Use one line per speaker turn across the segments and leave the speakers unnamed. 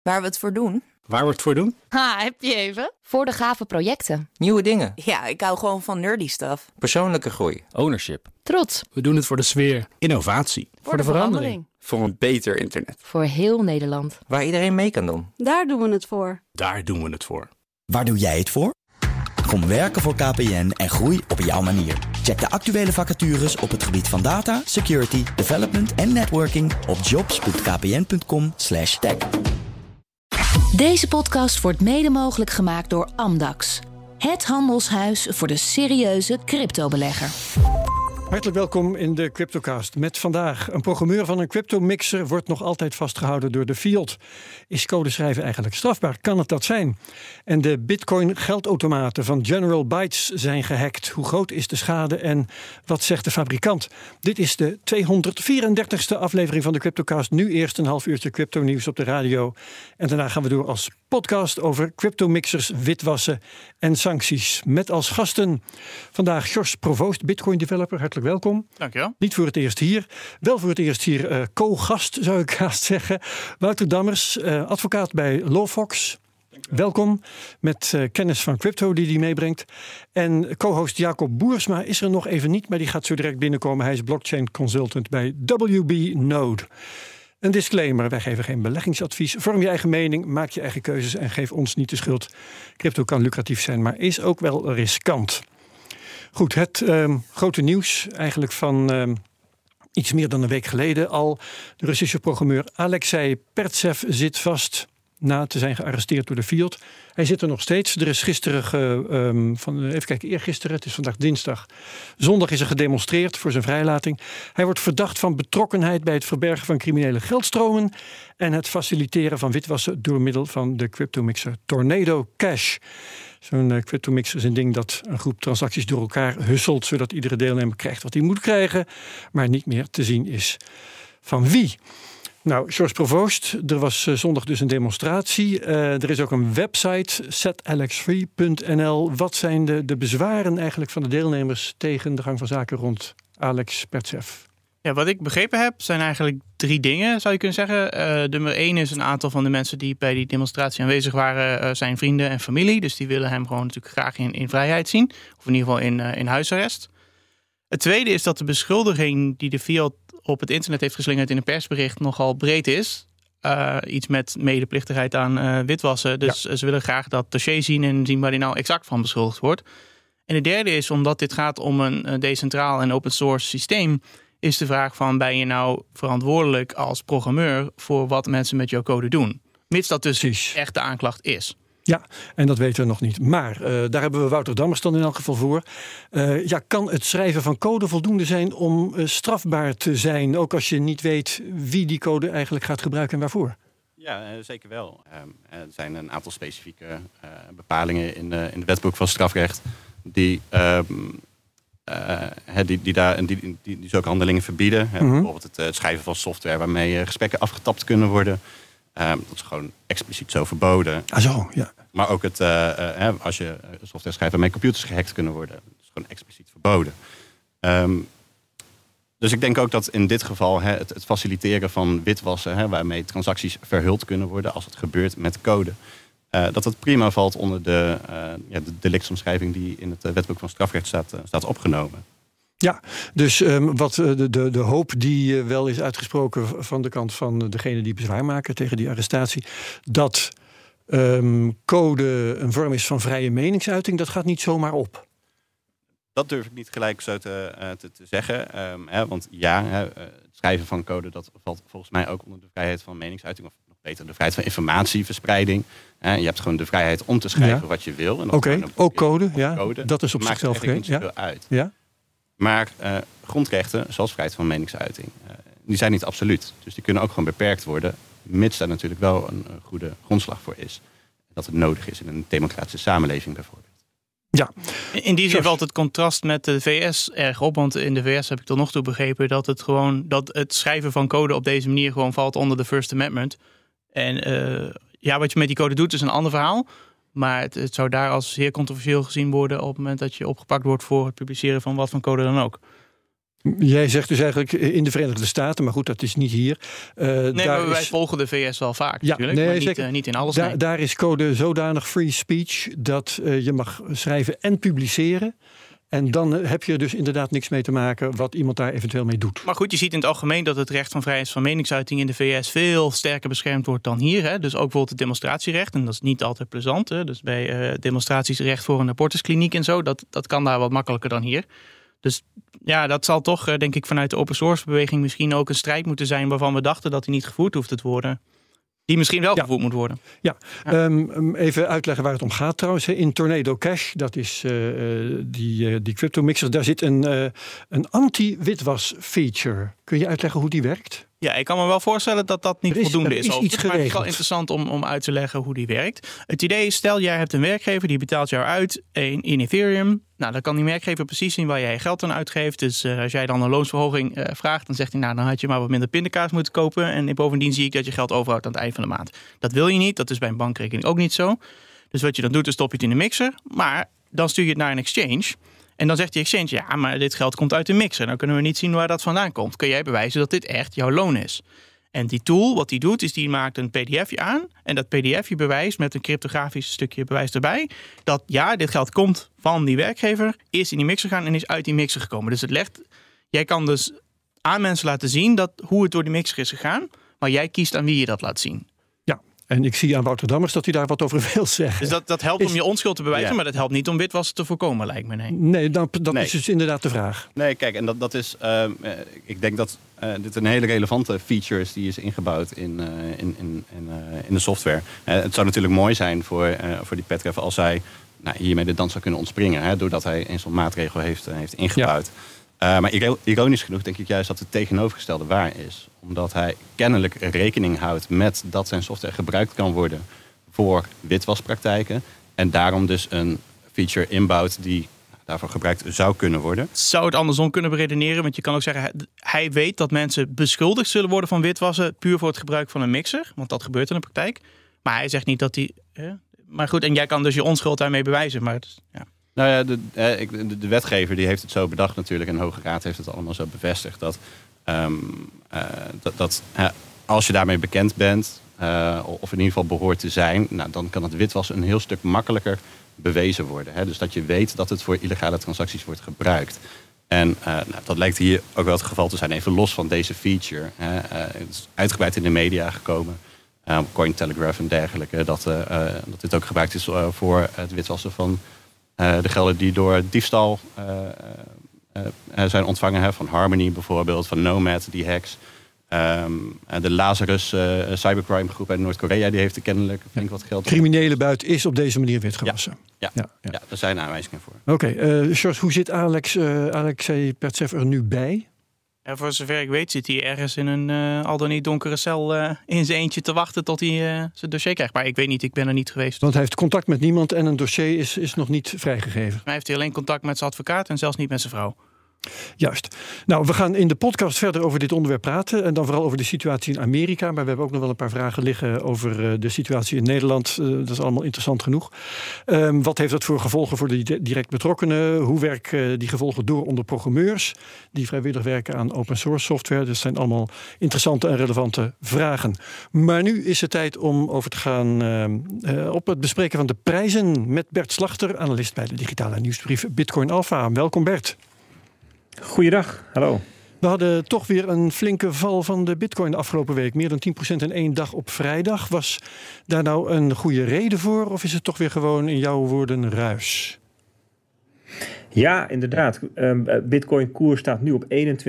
Waar we het voor doen?
Waar we het voor doen?
Heb je even?
Voor de gave projecten.
Nieuwe dingen.
Ja, ik hou gewoon van nerdy stuff.
Persoonlijke groei.
Ownership.
Trots.
We doen het voor de sfeer. Innovatie.
Voor de verandering.
Voor een beter internet.
Voor heel Nederland.
Waar iedereen mee kan doen.
Daar doen we het voor.
Daar doen we het voor.
Waar doe jij het voor? Kom werken voor KPN en groei op jouw manier. Check de actuele vacatures op het gebied van data, security, development en networking op jobs.kpn.com/tech.
Deze podcast wordt mede mogelijk gemaakt door Amdax. Het handelshuis voor de serieuze cryptobelegger.
Hartelijk welkom in de CryptoCast. Met vandaag: een programmeur van een cryptomixer wordt nog altijd vastgehouden door de FIOD. Is codeschrijven eigenlijk strafbaar? Kan het dat zijn? En de Bitcoin-geldautomaten van General Bytes zijn gehackt. Hoe groot is de schade en wat zegt de fabrikant? Dit is de 234ste aflevering van de CryptoCast. Nu eerst een half uurtje crypto-nieuws op de radio. En daarna gaan we door als podcast over cryptomixers, witwassen en sancties. Met als gasten vandaag Sjors Provoost, Bitcoin-developer. Hartelijk welkom.
Dankjewel.
Niet voor het eerst hier. Wel voor het eerst hier co-gast, zou ik haast zeggen. Wouter Dammers, advocaat bij Lawfox. Welkom, met kennis van crypto die hij meebrengt. En co-host Jacob Boersma is er nog even niet, maar die gaat zo direct binnenkomen. Hij is blockchain consultant bij WB Node. Een disclaimer, wij geven geen beleggingsadvies. Vorm je eigen mening, maak je eigen keuzes en geef ons niet de schuld. Crypto kan lucratief zijn, maar is ook wel riskant. Goed, het grote nieuws eigenlijk van iets meer dan een week geleden al. De Russische programmeur Alexei Pertsev zit vast na te zijn gearresteerd door de FIOD. Hij zit er nog steeds. Er is gisteren, eergisteren, het is vandaag dinsdag. Zondag is er gedemonstreerd voor zijn vrijlating. Hij wordt verdacht van betrokkenheid bij het verbergen van criminele geldstromen en het faciliteren van witwassen door middel van de cryptomixer Tornado Cash. Zo'n cryptomixer is een ding dat een groep transacties door elkaar husselt, zodat iedere deelnemer krijgt wat hij moet krijgen, maar niet meer te zien is van wie. Nou, Sjors Provoost, er was zondag dus een demonstratie. Er is ook een website, setalexfree.nl. Wat zijn de bezwaren eigenlijk van de deelnemers tegen de gang van zaken rond Alex Pertsev?
Ja, wat ik begrepen heb zijn eigenlijk 3 dingen, zou je kunnen zeggen. Nummer 1 is een aantal van de mensen die bij die demonstratie aanwezig waren, zijn vrienden en familie. Dus die willen hem gewoon natuurlijk graag in vrijheid zien. Of in ieder geval in huisarrest. Het tweede is dat de beschuldiging die de FIOD op het internet heeft geslingerd in een persbericht nogal breed is. Iets met medeplichtigheid aan witwassen. Dus ze willen graag dat dossier zien en zien waar hij nou exact van beschuldigd wordt. En de derde is, omdat dit gaat om een decentraal en open source systeem, is de vraag van: ben je nou verantwoordelijk als programmeur voor wat mensen met jouw code doen? Mits dat dus echt de aanklacht is.
Ja, en dat weten we nog niet. Maar daar hebben we Wouter Dammers dan in elk geval voor. Kan het schrijven van code voldoende zijn om strafbaar te zijn, ook als je niet weet wie die code eigenlijk gaat gebruiken en waarvoor?
Ja, zeker wel. Er zijn een aantal specifieke bepalingen in het wetboek van strafrecht die zulke handelingen verbieden. Bijvoorbeeld het schrijven van software waarmee gesprekken afgetapt kunnen worden. Dat is gewoon expliciet zo verboden.
Ah zo, ja.
Maar ook het, als je software schrijft waarmee computers gehackt kunnen worden. Dat is gewoon expliciet verboden. Dus ik denk ook dat in dit geval het faciliteren van witwassen, waarmee transacties verhuld kunnen worden als het gebeurt met code, dat het prima valt onder de delictsomschrijving die in het wetboek van strafrecht staat opgenomen. Ja,
dus wat de hoop die wel is uitgesproken van de kant van degene die bezwaar maken tegen die arrestatie, dat code een vorm is van vrije meningsuiting, dat gaat niet zomaar op.
Dat durf ik niet gelijk zo te zeggen. Want het schrijven van code, dat valt volgens mij ook onder de vrijheid van meningsuiting, of nog beter de vrijheid van informatieverspreiding. Je hebt gewoon de vrijheid om te schrijven wat je wil. Oké,
ook code, dat is op zichzelf
geen zoveel uit. Ja. Maar grondrechten, zoals vrijheid van meningsuiting, die zijn niet absoluut. Dus die kunnen ook gewoon beperkt worden, mits daar natuurlijk wel een goede grondslag voor is. Dat het nodig is in een democratische samenleving bijvoorbeeld.
Ja.
In die zin valt het contrast met de VS erg op. Want in de VS heb ik tot nog toe begrepen dat het schrijven van code op deze manier gewoon valt onder de First Amendment. En wat je met die code doet is een ander verhaal. Maar het zou daar als zeer controversieel gezien worden op het moment dat je opgepakt wordt voor het publiceren van wat van code dan ook.
Jij zegt dus eigenlijk in de Verenigde Staten, maar goed, dat is niet hier.
Maar wij volgen de VS wel vaak natuurlijk, maar niet in alles.
Daar is code zodanig free speech dat je mag schrijven en publiceren. En dan heb je dus inderdaad niks mee te maken wat iemand daar eventueel mee doet.
Maar goed, je ziet in het algemeen dat het recht van vrijheid van meningsuiting in de VS veel sterker beschermd wordt dan hier. Hè. Dus ook bijvoorbeeld het demonstratierecht. En dat is niet altijd plezant. Hè. Dus bij demonstraties recht voor een abortuskliniek en zo. Dat kan daar wat makkelijker dan hier. Dus ja, dat zal toch, denk ik, vanuit de open source beweging misschien ook een strijd moeten zijn waarvan we dachten dat die niet gevoerd hoefde te worden. Die misschien wel gevoerd moet worden.
Ja, even uitleggen waar het om gaat trouwens. In Tornado Cash, dat is die crypto mixer, daar zit een anti-witwas feature. Kun je uitleggen hoe die werkt?
Ja, ik kan me wel voorstellen dat dat niet voldoende is.
Iets geregeld.
Maar het is wel interessant om uit te leggen hoe die werkt. Het idee is, stel jij hebt een werkgever die betaalt jou uit in Ethereum. Nou, dan kan die werkgever precies zien waar jij je geld aan uitgeeft. Dus als jij dan een loonsverhoging vraagt, dan zegt hij, nou, dan had je maar wat minder pindakaas moeten kopen. En bovendien zie ik dat je geld overhoudt aan het eind van de maand. Dat wil je niet. Dat is bij een bankrekening ook niet zo. Dus wat je dan doet, is stop je het in de mixer. Maar dan stuur je het naar een exchange. En dan zegt die exchange, ja, maar dit geld komt uit de mixer. Dan kunnen we niet zien waar dat vandaan komt. Kun jij bewijzen dat dit echt jouw loon is? En die tool, wat die doet, is die maakt een pdfje aan. En dat pdfje bewijst met een cryptografisch stukje bewijs erbij. Dat ja, dit geld komt van die werkgever, is in die mixer gegaan en is uit die mixer gekomen. Dus jij kan dus aan mensen laten zien hoe het door die mixer is gegaan. Maar jij kiest aan wie je dat laat zien.
En ik zie aan Wouter Dammers dat hij daar wat over wil zeggen.
Dus dat helpt om je onschuld te bewijzen, maar dat helpt niet om witwassen te voorkomen, lijkt me.
Nee, dat is dus inderdaad de vraag.
Nee, kijk, en dat is... ik denk dat dit een hele relevante feature is die is ingebouwd in de software. Het zou natuurlijk mooi zijn voor die Petrev als hij hiermee de dans zou kunnen ontspringen. Doordat hij een zo'n maatregel heeft ingebouwd. Ja. Maar ironisch genoeg denk ik juist dat het tegenovergestelde waar is. Omdat hij kennelijk rekening houdt met dat zijn software gebruikt kan worden voor witwaspraktijken. En daarom dus een feature inbouwt die daarvoor gebruikt zou kunnen worden.
Zou het andersom kunnen beredeneren? Want je kan ook zeggen, hij weet dat mensen beschuldigd zullen worden van witwassen puur voor het gebruik van een mixer. Want dat gebeurt in de praktijk. Maar hij zegt niet dat hij... Maar goed, en jij kan dus je onschuld daarmee bewijzen. Maar ja.
Nou ja, de wetgever die heeft het zo bedacht natuurlijk. En de Hoge Raad heeft het allemaal zo bevestigd. Dat als je daarmee bekend bent, of in ieder geval behoort te zijn, dan kan het witwassen een heel stuk makkelijker bewezen worden. Dus dat je weet dat het voor illegale transacties wordt gebruikt. En dat lijkt hier ook wel het geval te zijn. Even los van deze feature. Het is uitgebreid in de media gekomen. Cointelegraph en dergelijke. Dat dit ook gebruikt is voor het witwassen van de gelden die door diefstal zijn ontvangen. Van Harmony bijvoorbeeld, van Nomad, die hacks. De Lazarus cybercrime groep uit Noord-Korea, die heeft er kennelijk flink wat geld.
Criminele buit is op deze manier witgewassen.
Ja, daar zijn aanwijzingen voor.
Oké, George, hoe zit Alexei Petrev er nu bij?
Ja, voor zover ik weet zit hij ergens in een al dan niet donkere cel in zijn eentje te wachten tot hij zijn dossier krijgt. Maar ik weet niet, ik ben er niet geweest.
Want hij heeft contact met niemand en een dossier is nog niet vrijgegeven.
Hij heeft alleen contact met zijn advocaat en zelfs niet met zijn vrouw.
Juist. Nou, we gaan in de podcast verder over dit onderwerp praten. En dan vooral over de situatie in Amerika. Maar we hebben ook nog wel een paar vragen liggen over de situatie in Nederland. Dat is allemaal interessant genoeg. Wat heeft dat voor gevolgen voor de direct betrokkenen? Hoe werken die gevolgen door onder programmeurs die vrijwillig werken aan open source software? Dat zijn allemaal interessante en relevante vragen. Maar nu is het tijd om over te gaan op het bespreken van de prijzen met Bert Slachter, analist bij de digitale nieuwsbrief Bitcoin Alpha. Welkom Bert.
Goeiedag, hallo.
We hadden toch weer een flinke val van de bitcoin de afgelopen week. Meer dan 10% in één dag op vrijdag. Was daar nou een goede reden voor? Of is het toch weer gewoon in jouw woorden ruis?
Ja, inderdaad. Bitcoin koers staat nu op $21.500.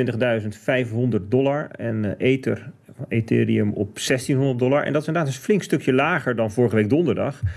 En Ethereum op $1.600. En dat is inderdaad een flink stukje lager dan vorige week donderdag. 17%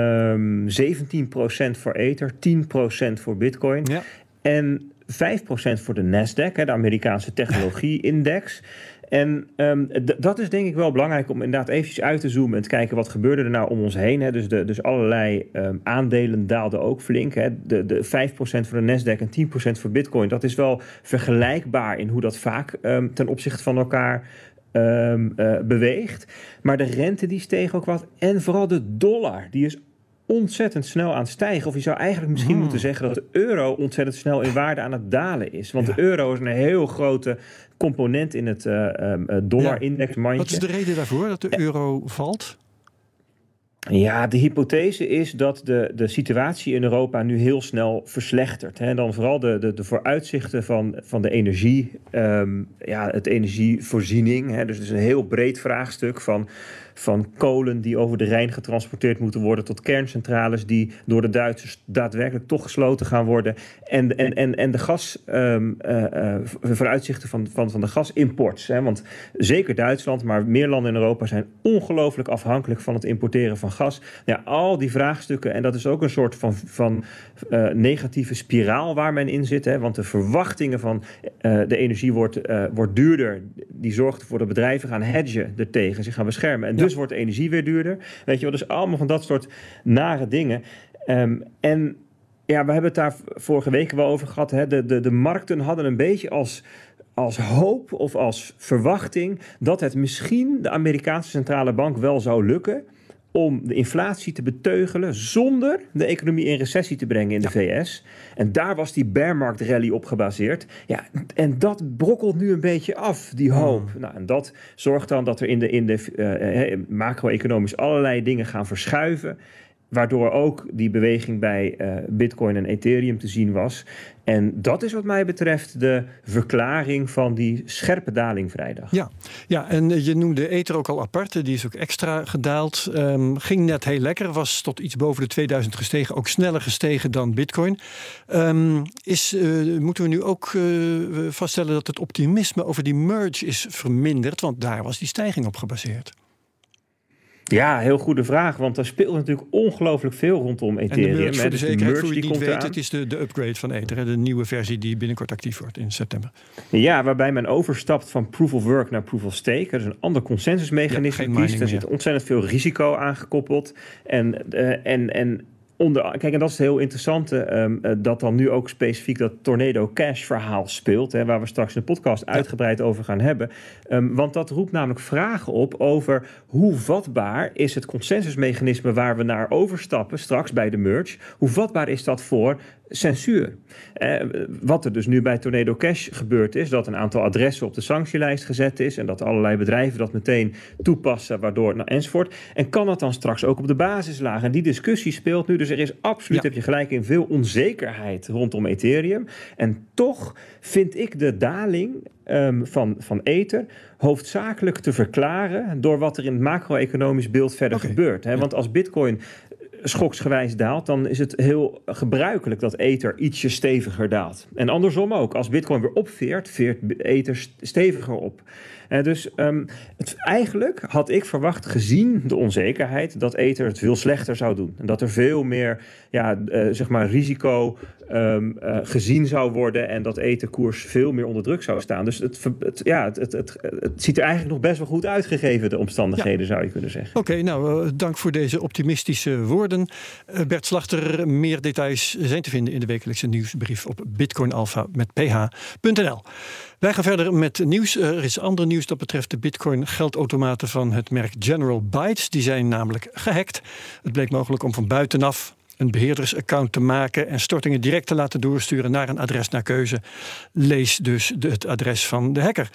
voor Ether, 10% voor Bitcoin. Ja. En 5% voor de Nasdaq, de Amerikaanse technologie-index. En dat is denk ik wel belangrijk om inderdaad eventjes uit te zoomen en te kijken wat gebeurde er nou om ons heen. Dus allerlei aandelen daalden ook flink. De 5% voor de Nasdaq en 10% voor Bitcoin. Dat is wel vergelijkbaar in hoe dat vaak ten opzichte van elkaar beweegt. Maar de rente die steeg ook wat. En vooral de dollar, die is ontzettend snel aan het stijgen. Of je zou eigenlijk misschien moeten zeggen dat de euro ontzettend snel in waarde aan het dalen is. Want de euro is een heel grote component in het dollar-indexmandje.
Wat is de reden daarvoor dat de euro valt?
Ja, de hypothese is dat de situatie in Europa nu heel snel verslechtert. En dan vooral de vooruitzichten van de energie, het energievoorziening. Dus het is een heel breed vraagstuk van kolen die over de Rijn getransporteerd moeten worden tot kerncentrales die door de Duitsers daadwerkelijk toch gesloten gaan worden. En de vooruitzichten van de gasimport. Want zeker Duitsland, maar meer landen in Europa zijn ongelooflijk afhankelijk van het importeren van gas. Ja, al die vraagstukken, en dat is ook een soort van negatieve spiraal waar men in zit. Want de verwachtingen van de energie wordt duurder. Die zorgt ervoor dat bedrijven gaan hedgen ertegen, zich gaan beschermen. En dus wordt de energie weer duurder. Weet je wel, dus allemaal van dat soort nare dingen. En we hebben het daar vorige week wel over gehad. De markten hadden een beetje als hoop of als verwachting dat het misschien de Amerikaanse centrale bank wel zou lukken om de inflatie te beteugelen zonder de economie in recessie te brengen in de VS. En daar was die bearmarktrally op gebaseerd. Ja, en dat brokkelt nu een beetje af, die hoop. Nou, en dat zorgt dan dat er in de macro-economisch allerlei dingen gaan verschuiven, waardoor ook die beweging bij Bitcoin en Ethereum te zien was. En dat is wat mij betreft de verklaring van die scherpe daling vrijdag. Ja, en je noemde Ether ook al apart. Die is ook extra gedaald. Ging net heel lekker. Was tot iets boven de 2000 gestegen. Ook sneller gestegen dan Bitcoin. Moeten we nu ook vaststellen dat het optimisme over die merge is verminderd? Want daar was die stijging op gebaseerd. Ja, heel goede vraag, want er speelt natuurlijk ongelooflijk veel rondom Ethereum. En de merge, voor de zekerheid, voor wie het niet weet, het is de upgrade van Ether, de nieuwe versie die binnenkort actief wordt in september. Ja, waarbij men overstapt van proof of work naar proof of stake. Dat is een ander consensusmechanisme kiest. Er zit ontzettend veel risico aangekoppeld. Kijk, en dat is het heel interessante, dat dan nu ook specifiek dat Tornado Cash verhaal speelt, waar we straks in de podcast uitgebreid over gaan hebben. Want dat roept namelijk vragen op over hoe vatbaar is het consensusmechanisme waar we naar overstappen straks bij de merge. Hoe vatbaar is dat voor censuur? Wat er dus nu bij Tornado Cash gebeurd is, dat een aantal adressen op de sanctielijst gezet is en dat allerlei bedrijven dat meteen toepassen, waardoor enzovoort. En kan dat dan straks ook op de basislaag? En die discussie speelt nu, dus er is absoluut, heb je gelijk in, veel onzekerheid rondom Ethereum. En toch vind ik de daling van Ether hoofdzakelijk te verklaren door wat er in het macro-economisch beeld verder gebeurt. Want als Bitcoin schoksgewijs daalt, dan is het heel gebruikelijk dat Ether ietsje steviger daalt. En andersom ook. Als Bitcoin weer opveert, veert Ether steviger op. Dus eigenlijk had ik verwacht, gezien de onzekerheid, dat Ether het veel slechter zou doen. En dat er veel meer risico gezien zou worden en dat Etherkoers veel meer onder druk zou staan. Dus het ziet er eigenlijk nog best wel goed uit, gegeven de omstandigheden, zou je kunnen zeggen. Oké, dank voor deze optimistische woorden. Bert Slachter, meer details zijn te vinden in de wekelijkse nieuwsbrief op bitcoinalpha.ph.nl. Wij gaan verder met nieuws. Er is ander nieuws dat betreft de Bitcoin-geldautomaten van het merk General Bytes. Die zijn namelijk gehackt. Het bleek mogelijk om van buitenaf een beheerdersaccount te maken en stortingen direct te laten doorsturen naar een adres naar keuze. Lees dus het adres van de hacker.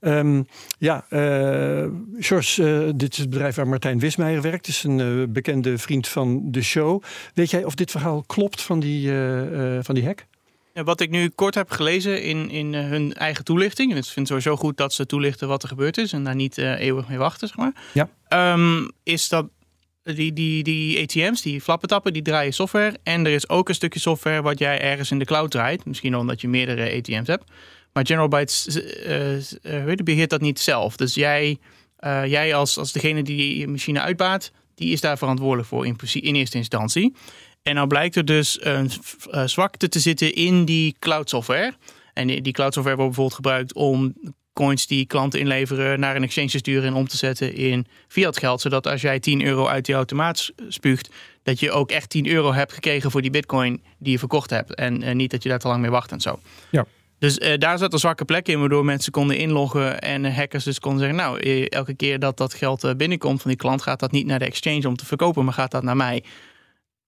George, dit is het bedrijf waar Martijn Wismeijer werkt. Het is een bekende vriend van de show. Weet jij of dit verhaal klopt van die hack?
Ja, wat ik nu kort heb gelezen in hun eigen toelichting, en ik vind het sowieso goed dat ze toelichten wat er gebeurd is en daar niet eeuwig mee wachten, zeg maar. Ja. Is dat die ATM's, die flappentappen, die draaien software. En er is ook een stukje software wat jij ergens in de cloud draait. Misschien omdat je meerdere ATM's hebt. Maar General Bytes beheert dat niet zelf. Dus jij als degene die machine uitbaat, die is daar verantwoordelijk voor in eerste instantie. En nou blijkt er dus een zwakte te zitten in die cloud software. En die cloud software wordt bijvoorbeeld gebruikt om coins die klanten inleveren naar een exchange te sturen en om te zetten in fiat geld. Zodat als jij €10 uit die automaat spuugt, dat je ook echt €10 hebt gekregen voor die bitcoin die je verkocht hebt. En niet dat je daar te lang mee wacht en zo. Ja. Dus daar zat een zwakke plek in, waardoor mensen konden inloggen en hackers dus konden zeggen, elke keer dat geld binnenkomt van die klant, gaat dat niet naar de exchange om te verkopen, maar gaat dat naar mij.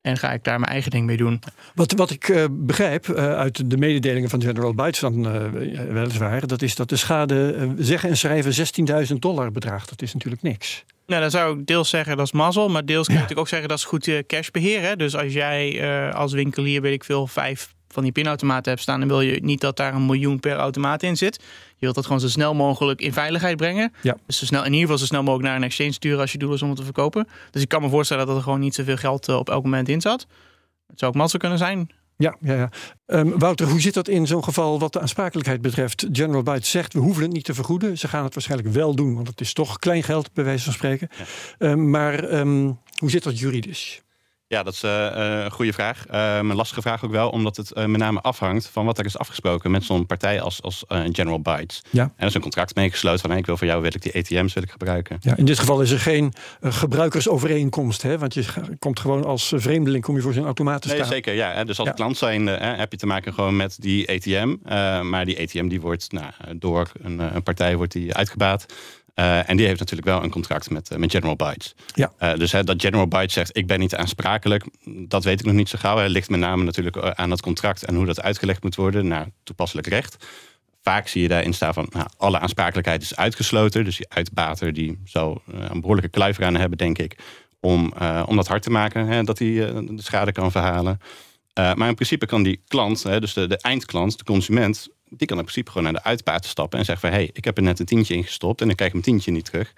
En ga ik daar mijn eigen ding mee doen.
Wat ik begrijp uit de mededelingen van General Bytes dan weliswaar, dat is dat de schade zeggen en schrijven $16.000 bedraagt. Dat is natuurlijk niks.
Nou, dan zou ik deels zeggen dat is mazzel, maar deels kun je natuurlijk ook zeggen dat is goed cashbeheer. Hè? Dus als jij als winkelier, weet ik veel, 5 van die pinautomaten hebt staan, dan wil je niet dat daar 1 miljoen per automaat in zit. Je wilt dat gewoon zo snel mogelijk in veiligheid brengen. Ja. Dus in ieder geval zo snel mogelijk naar een exchange sturen als je doel is om het te verkopen. Dus ik kan me voorstellen dat er gewoon niet zoveel geld op elk moment in zat. Het zou ook mazzel kunnen zijn.
Ja. Wouter, hoe zit dat in zo'n geval wat de aansprakelijkheid betreft? General Bytes zegt, we hoeven het niet te vergoeden. Ze gaan het waarschijnlijk wel doen, want het is toch klein geld, bij wijze van spreken. Ja. Maar hoe zit dat juridisch?
Ja, dat is een goede vraag. Een lastige vraag ook wel, omdat het met name afhangt van wat er is afgesproken met zo'n partij als General Bytes. Ja. En er is een contract meegesloten van, ik wil voor jou die ATM's gebruiken. Ja,
in dit geval is er geen gebruikersovereenkomst, hè? Want je komt gewoon als vreemdeling, kom je voor zo'n automaat te staan.
Nee, zeker, ja. Dus als klant zijn heb je te maken gewoon met die ATM. Maar die ATM die wordt door een partij wordt die uitgebaat. En die heeft natuurlijk wel een contract met General Bytes. Ja. Dus dat General Bytes zegt, ik ben niet aansprakelijk, dat weet ik nog niet zo gauw. Het ligt met name natuurlijk aan dat contract en hoe dat uitgelegd moet worden naar toepasselijk recht. Vaak zie je daarin staan van, alle aansprakelijkheid is uitgesloten. Dus die uitbater die zou een behoorlijke kluiver aan hebben, denk ik, om dat hard te maken, dat hij de schade kan verhalen. Maar in principe kan die klant, dus de eindklant, de consument, die kan in principe gewoon naar de uitbater stappen en zeggen van, ik heb er net een tientje in gestopt en ik krijg mijn tientje niet terug.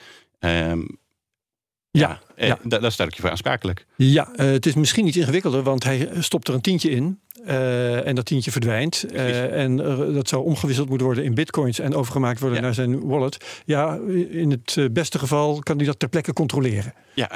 Daar stel ik je voor aansprakelijk. Ja,
het is misschien iets ingewikkelder, want hij stopt er een tientje in. En dat tientje verdwijnt. En dat zou omgewisseld moeten worden in bitcoins en overgemaakt worden naar zijn wallet. Ja, in het beste geval kan hij dat ter plekke controleren. Ja.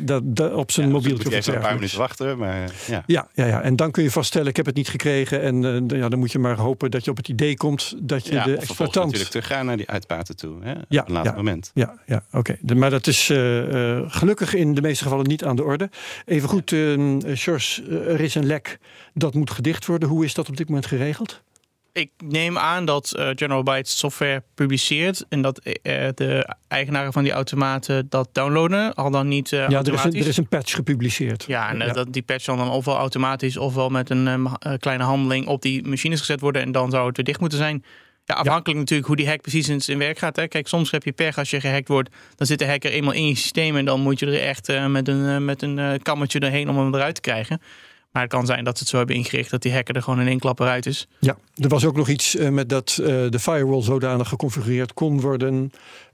Op zijn mobieltje.
Moet je even een paar minuten wachten. Maar
ja. En dan kun je vaststellen, ik heb het niet gekregen. En dan moet je maar hopen dat je op het idee komt dat je de exploitant
natuurlijk teruggaan naar die uitbater toe. Op een later moment.
Ja, oké. Maar dat is gelukkig in de meeste gevallen niet aan de orde. Even goed, Sjors, er is een lek dat moet gedicht worden. Hoe is dat op dit moment geregeld?
Ik neem aan dat General Bytes software publiceert en dat de eigenaren van die automaten dat downloaden, al dan niet automatisch.
Er is een patch gepubliceerd.
Ja, en dat die patch dan ofwel automatisch ofwel met een kleine handeling op die machines gezet worden en dan zou het weer dicht moeten zijn. Ja, afhankelijk natuurlijk hoe die hack precies in zijn werk gaat. Hè. Kijk, soms heb je pech als je gehackt wordt. Dan zit de hacker eenmaal in je systeem en dan moet je er echt met een kammetje doorheen om hem eruit te krijgen. Maar het kan zijn dat ze het zo hebben ingericht dat die hacker er gewoon in één klap eruit is.
Ja, er was ook nog iets met dat de firewall zodanig geconfigureerd kon worden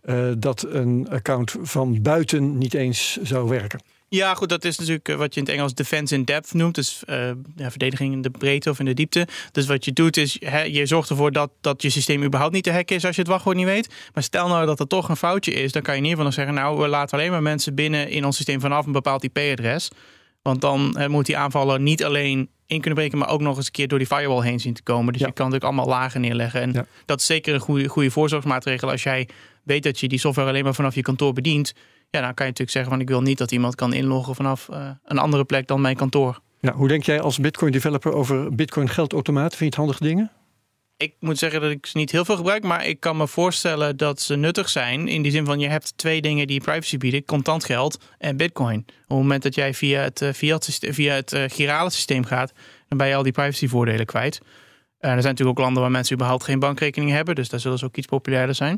dat een account van buiten niet eens zou werken.
Ja, goed, dat is natuurlijk wat je in het Engels defense in depth noemt. Dus verdediging in de breedte of in de diepte. Dus wat je doet is, je zorgt ervoor dat je systeem überhaupt niet te hacken is als je het wachtwoord niet weet. Maar stel nou dat er toch een foutje is, dan kan je in ieder geval nog zeggen, we laten alleen maar mensen binnen in ons systeem vanaf een bepaald IP-adres. Want dan moet die aanvaller niet alleen in kunnen breken, maar ook nog eens een keer door die firewall heen zien te komen. Dus je kan natuurlijk allemaal lagen neerleggen. En dat is zeker een goede voorzorgsmaatregel. Als jij weet dat je die software alleen maar vanaf je kantoor bedient, dan kan je natuurlijk zeggen van, ik wil niet dat iemand kan inloggen vanaf een andere plek dan mijn kantoor.
Ja, hoe denk jij als Bitcoin developer over Bitcoin geldautomaten? Vind je het handige dingen? Ik
moet zeggen dat ik ze niet heel veel gebruik, maar ik kan me voorstellen dat ze nuttig zijn. In die zin van, je hebt 2 dingen die privacy bieden: contant geld en Bitcoin. Op het moment dat jij via het girale systeem gaat, dan ben je al die privacyvoordelen kwijt. Er zijn natuurlijk ook landen waar mensen überhaupt geen bankrekening hebben, dus daar zullen ze ook iets populairder zijn.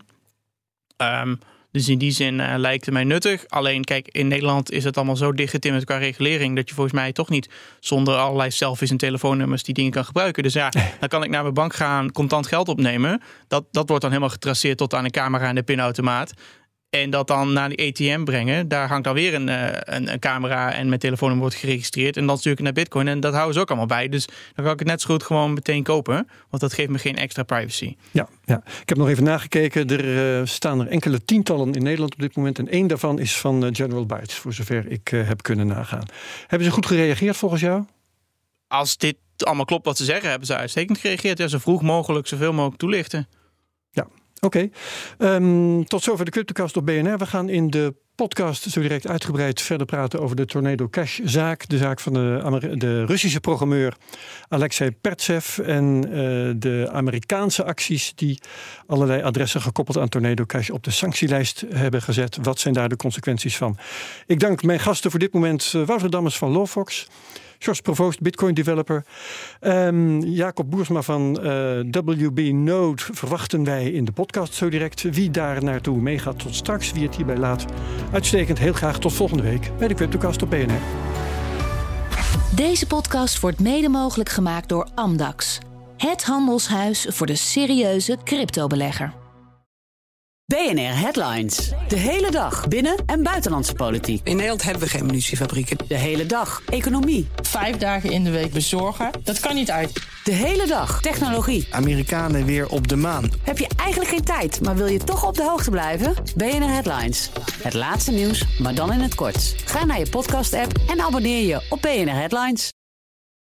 Dus in die zin lijkt het mij nuttig. Alleen, kijk, in Nederland is het allemaal zo dichtgetimmerd qua regulering dat je volgens mij toch niet zonder allerlei selfies en telefoonnummers die dingen kan gebruiken. Dus dan kan ik naar mijn bank gaan, contant geld opnemen. Dat wordt dan helemaal getraceerd tot aan de camera en de pinautomaat. En dat dan naar die ATM brengen. Daar hangt dan weer een camera en mijn telefoonnummer wordt geregistreerd. En dan stuur ik het naar Bitcoin. En dat houden ze ook allemaal bij. Dus dan kan ik het net zo goed gewoon meteen kopen. Want dat geeft me geen extra privacy.
Ja. Ik heb nog even nagekeken. Er staan er enkele tientallen in Nederland op dit moment. En 1 daarvan is van General Bytes, voor zover ik heb kunnen nagaan. Hebben ze goed gereageerd volgens jou?
Als dit allemaal klopt wat ze zeggen, hebben ze uitstekend gereageerd. Ja, zo vroeg mogelijk, zoveel mogelijk toelichten.
Ja. Oké. Tot zover de CryptoCast op BNR. We gaan in de podcast zo direct uitgebreid verder praten over de Tornado Cash zaak. De zaak van de Russische programmeur Alexei Pertsev en de Amerikaanse acties die allerlei adressen gekoppeld aan Tornado Cash op de sanctielijst hebben gezet. Wat zijn daar de consequenties van? Ik dank mijn gasten voor dit moment: Wouter Dammers van Lawfox, George Provoost, Bitcoin developer. Jacob Boersma van WB Node verwachten wij in de podcast zo direct. Wie daar naartoe meegaat tot straks, wie het hierbij laat. Uitstekend, heel graag tot volgende week bij de CryptoCast op BNR.
Deze podcast wordt mede mogelijk gemaakt door Amdax. Het handelshuis voor de serieuze cryptobelegger.
BNR Headlines. De hele dag binnen- en buitenlandse politiek.
In Nederland hebben we geen munitiefabrieken.
De hele dag economie.
5 dagen in de week bezorgen, dat kan niet uit.
De hele dag technologie.
Amerikanen weer op de maan.
Heb je eigenlijk geen tijd, maar wil je toch op de hoogte blijven? BNR Headlines. Het laatste nieuws, maar dan in het kort. Ga naar je podcast-app en abonneer je op BNR Headlines.